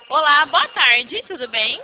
Olá, boa tarde, tudo bem?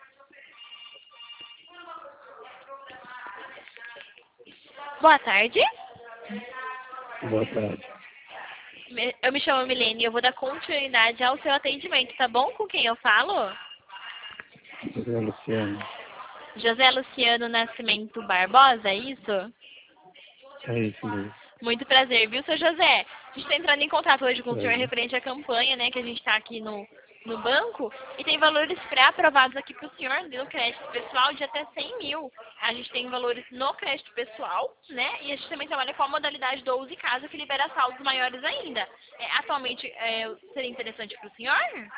Boa tarde. Boa tarde. Eu me chamo Milene e eu vou dar continuidade ao seu atendimento, tá bom? Com quem eu falo? José Luciano. José Luciano Nascimento Barbosa, é isso? É isso mesmo. Muito prazer, viu, seu José? A gente está entrando em contato hoje com o senhor Prazer. referente à campanha, né, que a gente está aqui no banco e tem valores pré-aprovados aqui para o senhor no crédito pessoal de até 100 mil. A gente tem valores no crédito pessoal, né, e a gente também trabalha com a modalidade do Use Casa que libera saldos maiores ainda. Atualmente, seria interessante para o senhor?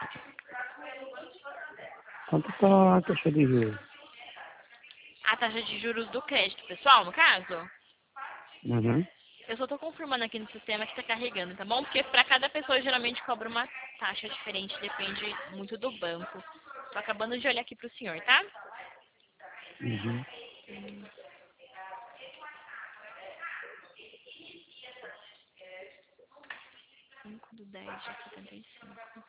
Quanto está a taxa de juros? A taxa de juros do crédito pessoal, no caso? Uhum. Eu só tô confirmando aqui no sistema que tá carregando, tá bom? Porque pra cada pessoa geralmente cobra uma taxa diferente, depende muito do banco. Tô acabando de olhar aqui pro senhor, tá? Uhum. 5/10/75.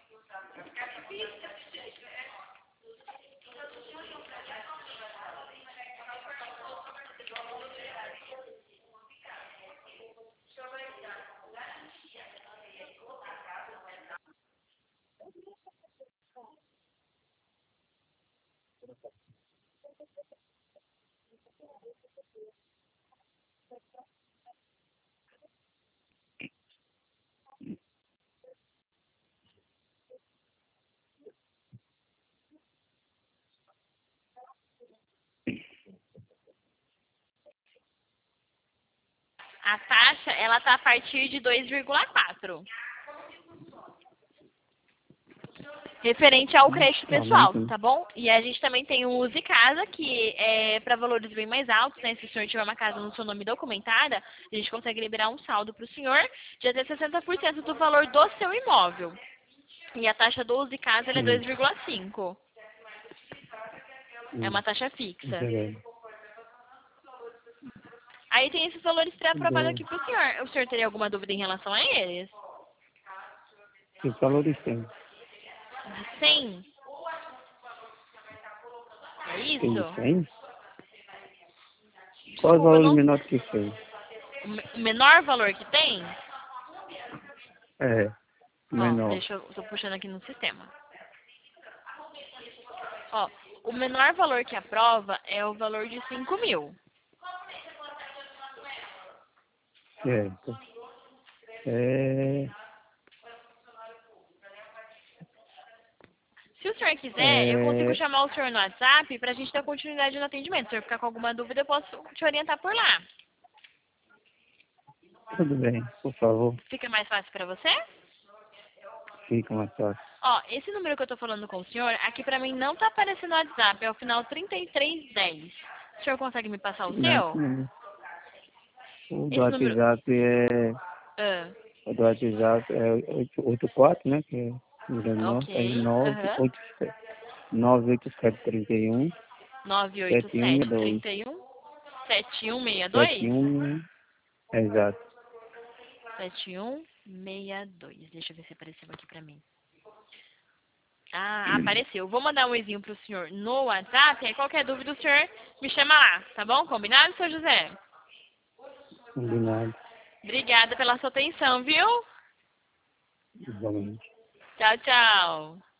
A taxa, ela tá a partir de 2,4. Referente ao crédito Tá pessoal, muito, né? tá bom? E a gente também tem o Use Casa, que é para valores bem mais altos, né? Se o senhor tiver uma casa no seu nome documentada, a gente consegue liberar um saldo para o senhor de até 60% do valor do seu imóvel. E a taxa do Use Casa ela é Sim. 2,5. É uma taxa fixa. Entendeu? Aí tem esses valores pré-aprovados Bom, aqui para o senhor. O senhor teria alguma dúvida em relação a eles? que valores tem? De 100? É Tem de isso? 100? Qual é o Desculpa, valor não. menor que 100? O menor valor que tem? É, Ó, menor. deixa eu. Tô puxando aqui no sistema. Ó, o menor valor que aprova é o valor de 5 mil. Certo. É, Se o senhor quiser, eu consigo é, chamar o senhor no WhatsApp pra gente dar continuidade no atendimento. Se o senhor ficar com alguma dúvida, eu posso te orientar por lá. tudo bem, por favor. Fica mais fácil pra você? Fica mais fácil. Ó, esse número que eu tô falando com o senhor, aqui pra mim não tá aparecendo no WhatsApp, é o final 3310. O senhor consegue me passar o Não, seu? não. O do Esse número. WhatsApp é. Ah, O do WhatsApp é 884, né? Que é o Rio Grande do Norte, aí ok. Aham. 98731 7162. 98731 7162? 71, exato. 7162. Deixa eu ver se apareceu aqui pra mim. Ah, apareceu. Vou mandar um oizinho pro senhor no WhatsApp. Aí qualquer dúvida o senhor me chama lá, tá bom? Combinado, seu José? Combinado. Obrigada pela sua atenção, viu? Igualmente. Tchau, tchau.